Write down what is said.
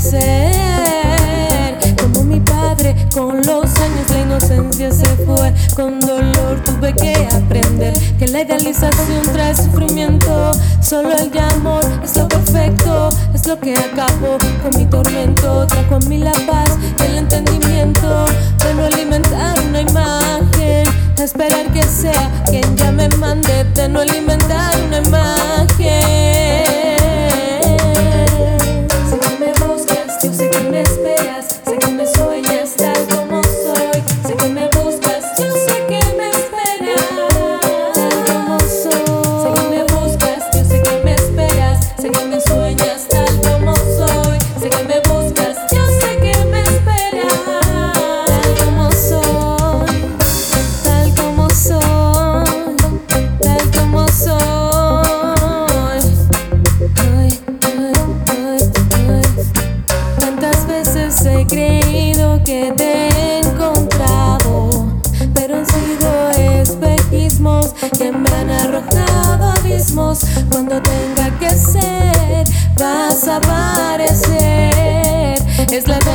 ser como mi padre. Con los años la inocencia se fue, con dolor tuve que aprender que la idealización trae sufrimiento. Solo el amor es lo perfecto, es lo que acabó con mi tormento. Trajo a mí la paz y el entendimiento de no alimentar una imagen, esperar que sea quien ya me mande, de no alimentar una imagen. Sé que me buscas, yo sé que me esperas, sé que me sueñas tal como soy. Sé que me buscas, yo sé que me esperas tal como soy. Sé que me buscas, yo sé que me esperas, sé que me sueñas tal como soy. Sé que me buscas, yo sé que me esperas tal como soy, tal como soy, tal como soy. Ay, ay, ay, ay. Tantas veces he creído que te he encontrado, pero han sido espejismos que me han arrojado abismos. Cuando tenga que ser, vas a aparecer. Es la